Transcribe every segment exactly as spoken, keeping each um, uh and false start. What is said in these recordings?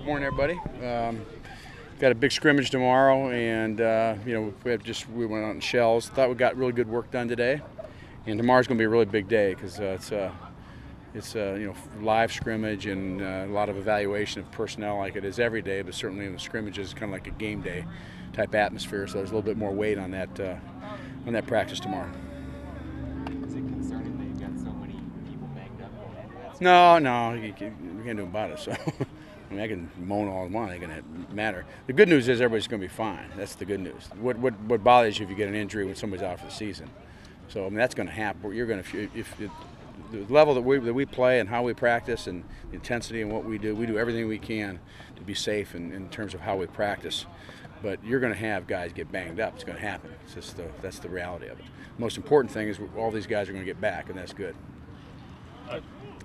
Good morning, everybody. Um, got a big scrimmage tomorrow, and uh, you know we have just we went out in shells. Thought we got really good work done today, and tomorrow's going to be a really big day because uh, it's uh, it's uh, you know live scrimmage and uh, a lot of evaluation of personnel like it is every day. But certainly in the scrimmages, it's kind of like a game day type atmosphere. So there's a little bit more weight on that uh, on that practice tomorrow. Is it concerning that you've got so many people banged up? No, no, you can't, you can't do about it. So. I mean, I can moan all I want. It doesn't matter. The good news is everybody's going to be fine. That's the good news. What what what bothers you if you get an injury when somebody's out for the season? So I mean that's going to happen. You're going to if it, the level that we that we play and how we practice and the intensity and what we do, we do everything we can to be safe in, in terms of how we practice. But you're going to have guys get banged up. It's going to happen. It's just the, that's the reality of it. The most important thing is all these guys are going to get back, and that's good. I,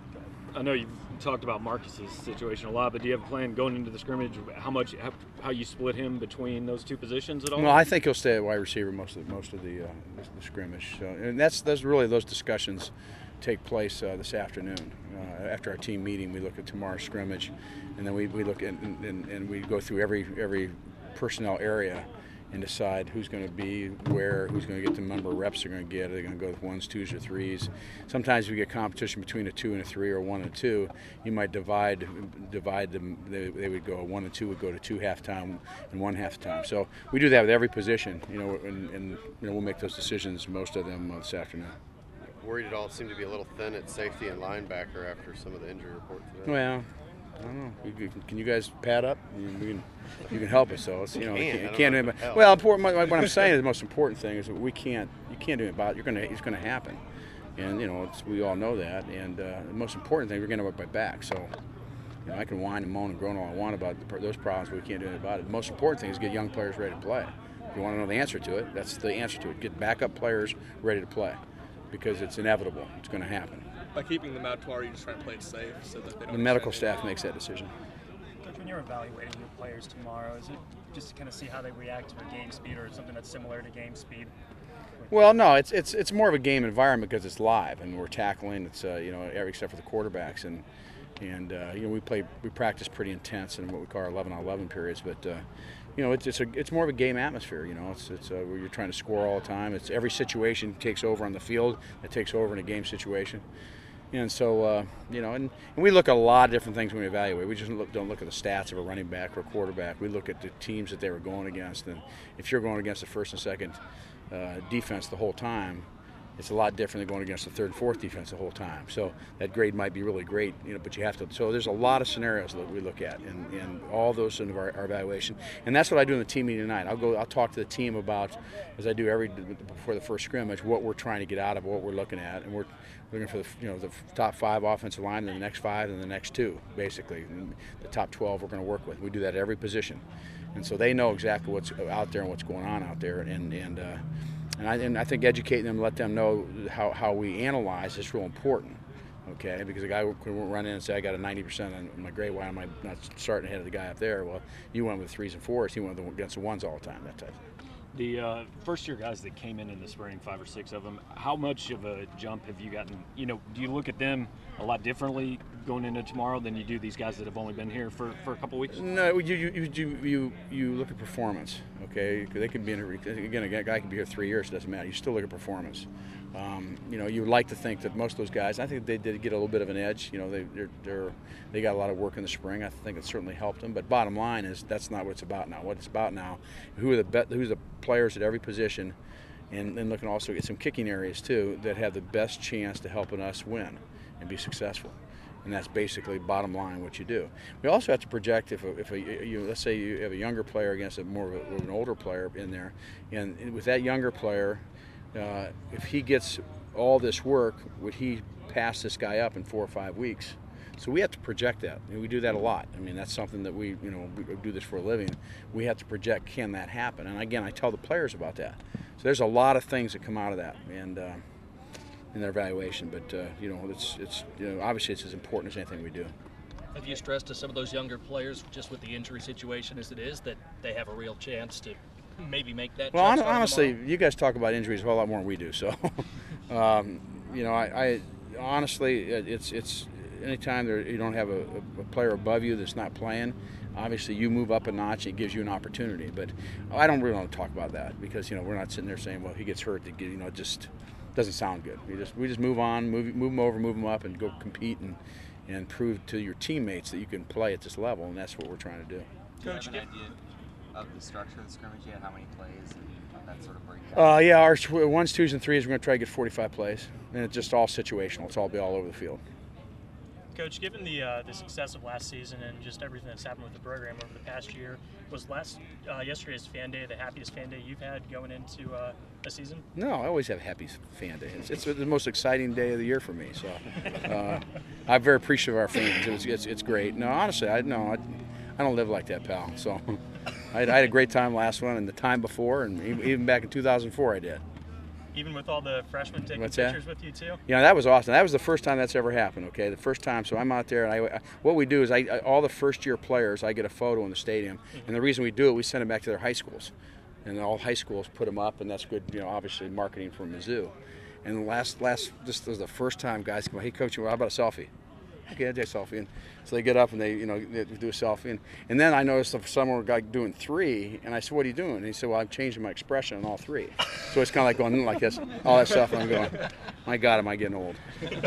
I know you've talked about Marcus's situation a lot, but do you have a plan going into the scrimmage? How much, how, how you split him between those two positions at all? No, I think he'll stay at wide receiver most of the, most of the, uh, the scrimmage. So, and that's that's really those discussions take place uh, this afternoon. Uh, after our team meeting, we look at tomorrow's scrimmage, and then we, we look at and, and, and we go through every every personnel area and decide who's going to be where, who's going to get the number of reps they're going to get. Are they going to go with ones, twos, or threes? Sometimes if you get competition between a two and a three or a one and a two, you might divide divide them. They, they would go a one and two would go to two halftime and one halftime. So we do that with every position, you know, and, and you know we'll make those decisions. Most of them uh, this afternoon. Worried at all? It seemed to be a little thin at safety and linebacker after some of the injury reports today. Well, I don't know. You, you, can you guys pad up? You, we can, you can help us. So it's, you know, Can, you I can't, don't can't know do if it. it Well, important, what I'm saying is the most important thing is that we can't. You can't do it about. You're gonna. It's gonna happen, and you know, it's, we all know that. And uh, the most important thing, we're gonna work my back. So, you know, I can whine and moan and groan all I want about the, those problems, but we can't do anything about it. The most important thing is get young players ready to play. If you want to know the answer to it, that's the answer to it. Get backup players ready to play, because it's inevitable. It's going to happen. By keeping them out tomorrow, you just trying to play it safe so that they don't. The medical staff makes that decision. Coach, when you're evaluating your players tomorrow, is it just to kind of see how they react to a game speed or something that's similar to game speed? Well, no, it's it's it's more of a game environment because it's live and we're tackling. It's uh, you know every except for the quarterbacks and and uh, you know we play we practice pretty intense in what we call our eleven on eleven periods, but. Uh, You know, it's it's, a, it's more of a game atmosphere. You know, it's it's uh, where you're trying to score all the time. It's every situation takes over on the field. It takes over in a game situation, and so uh, you know, and, and we look at a lot of different things when we evaluate. We just look, don't look at the stats of a running back or a quarterback. We look at the teams that they were going against, and if you're going against the first and second uh, defense the whole time, it's a lot different than going against the third and fourth defense the whole time. So that grade might be really great, you know, but you have to. So there's a lot of scenarios that we look at, and, and all those in our, our evaluation. And that's what I do in the team meeting tonight. I'll go. I'll talk to the team about, as I do every before the first scrimmage, what we're trying to get out of what we're looking at, and we're looking for the you know the top five offensive line, and the next five, and the next two, basically. And the top twelve we're going to work with. We do that at every position, and so they know exactly what's out there and what's going on out there, and and. Uh, And I, and I think educating them, let them know how, how we analyze is real important, okay? Because a guy could run in and say, I got a ninety percent on my grade, why am I not starting ahead of the guy up there? Well, you went with threes and fours, he went against the ones all the time, that type. The uh, first-year guys that came in in the spring, five or six of them, how much of a jump have you gotten? You know, do you look at them a lot differently going into tomorrow than you do these guys that have only been here for, for a couple weeks? No, you you, you you you look at performance, okay? They could be in a, again, a guy could be here three years, it doesn't matter. You still look at performance. Um, you know, you would like to think that most of those guys, I think they did get a little bit of an edge. You know, they they're, they're they got a lot of work in the spring. I think it certainly helped them. But bottom line is that's not what it's about now. What it's about now, who are the be- who's the players at every position, and then looking also at some kicking areas too that have the best chance to helping us win and be successful. And that's basically bottom line what you do. We also have to project if a, if a, you let's say you have a younger player against a more of, a, of an older player in there, and with that younger player, uh, if he gets all this work, would he pass this guy up in four or five weeks? So we have to project that, and we do that a lot. I mean, that's something that we, you know, we do this for a living. We have to project, can that happen? And again, I tell the players about that. So there's a lot of things that come out of that, and uh, in their evaluation. But uh, you know, it's it's you know, obviously it's as important as anything we do. Have you stressed to some of those younger players, just with the injury situation as it is, that they have a real chance to maybe make that? Well, on, honestly, you guys talk about injuries a whole lot more than we do. So, um, you know, I, I honestly, it's it's anytime there, you don't have a, a player above you that's not playing, obviously you move up a notch. It gives you an opportunity. But I don't really want to talk about that because you know we're not sitting there saying, well, he gets hurt. To get, you know, it just doesn't sound good. We just we just move on, move move them over, move them up, and go compete and and prove to your teammates that you can play at this level, and that's what we're trying to do. Do you have an idea of the structure of the scrimmage yet? How many plays and that sort of breakdown? Uh, yeah, our ones, twos, and threes, we're going to try to get forty-five plays, and it's just all situational. It's all be all over the field. Coach, given the uh, the success of last season and just everything that's happened with the program over the past year, was last uh, yesterday's fan day the happiest fan day you've had going into uh, a season? No, I always have happy fan day. It's, it's the most exciting day of the year for me. So uh, I'm very appreciative of our fans. It's, it's, it's great. No, honestly, I no, I, I don't live like that, pal. So I, I had a great time last one and the time before, and even back in two thousand four, I did. Even with all the freshmen taking What's that? pictures with you too? Yeah, that was awesome. That was the first time that's ever happened. Okay, the first time. So I'm out there, and I, what we do is, I, I all the first-year players, I get a photo in the stadium, mm-hmm. and the reason we do it, we send them back to their high schools, and all high schools put them up, and that's good. You know, obviously marketing for Mizzou. And the last, last, this was the first time guys come. Hey, coach, how about a selfie? Okay, I'll take a selfie. And so they get up and they, you know, they do a selfie. And, and then I noticed someone guy doing three, and I said, "What are you doing?" And he said, "Well, I'm changing my expression on all three." So it's kind of like going like this, all that stuff. And I'm going, my God, am I getting old?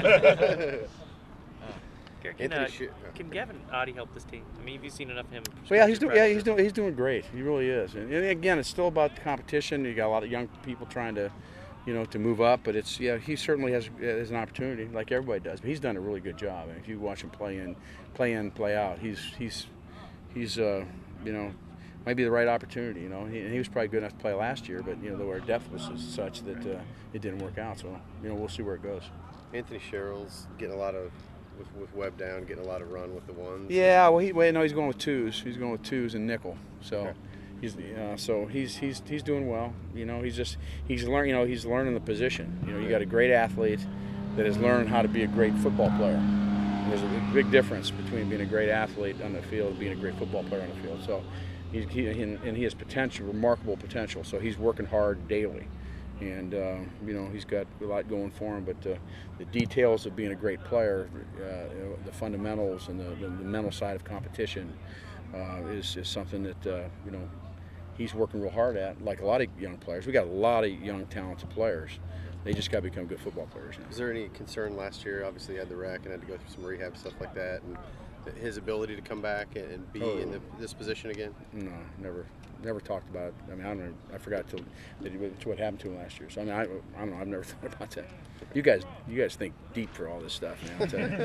Can, uh, can Gavin Oddie help this team? I mean, have you seen enough of him? So yeah, he's doing. Yeah, he's doing. He's doing great. He really is. And, and again, it's still about the competition. You got a lot of young people trying to, you know, to move up. But it's yeah, he certainly has, has an opportunity, like everybody does. But he's done a really good job. And if you watch him play in, play in, play out, he's he's he's uh, you know, might be the right opportunity. You know, he, and he was probably good enough to play last year. But you know, our depth was such that uh, it didn't work out. So you know, we'll see where it goes. Anthony Sherrill's getting a lot of. With, with Webb down, getting a lot of run with the ones. Yeah, well, he wait no, he's going with twos. He's going with twos and nickel. So, okay. he's uh, so he's he's he's doing well. You know, he's just he's learning. You know, he's learning the position. You know, you got a great athlete that has learned how to be a great football player. And there's a big difference between being a great athlete on the field and being a great football player on the field. So, he's, he and he has potential, remarkable potential. So he's working hard daily. And, uh, you know, he's got a lot going for him, but uh, the details of being a great player, uh, you know, the fundamentals and the, the, the mental side of competition uh, is, is something that, uh, you know, he's working real hard at, like a lot of young players. We got a lot of young, talented players. They just got to become good football players now. Is there any concern last year? Obviously, he had the wreck and had to go through some rehab, stuff like that, and his ability to come back and be oh. in the, this position again? No, never. Never talked about it. I mean, I don't know. I forgot to, to what happened to him last year. So I mean, I, I don't know. I've never thought about that. You guys, you guys think deep for all this stuff, man. I'll tell you. Taylor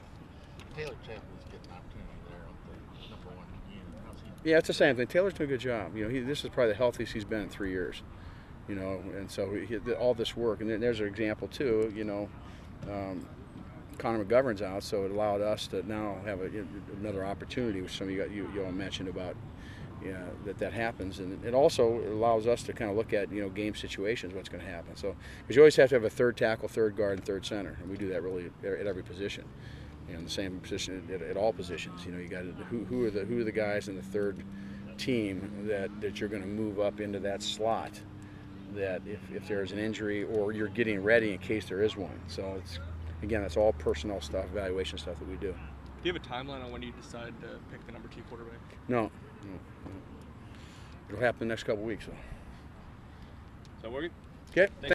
Chapman's getting an opportunity there on the number one unit. How's he? Yeah, it's the same thing. Taylor's doing a good job. You know, he, this is probably the healthiest he's been in three years. You know, and so he, all this work, and there's an example too. You know, um, Connor McGovern's out, so it allowed us to now have a, another opportunity, which some of you got, you, you all mentioned about. Yeah, that that happens, and it also allows us to kind of look at, you know, game situations, what's going to happen. So, because you always have to have a third tackle, third guard, and third center, and we do that really at every position, and the same position at, at all positions. You know, you got who who are the who are the guys in the third team that that you're going to move up into that slot, that if if there's an injury or you're getting ready in case there is one. So it's again, that's all personnel stuff, evaluation stuff that we do. Do you have a timeline on when you decide to pick the number two quarterback? No. No, no. It'll happen the next couple of weeks. So. So we're good. Okay.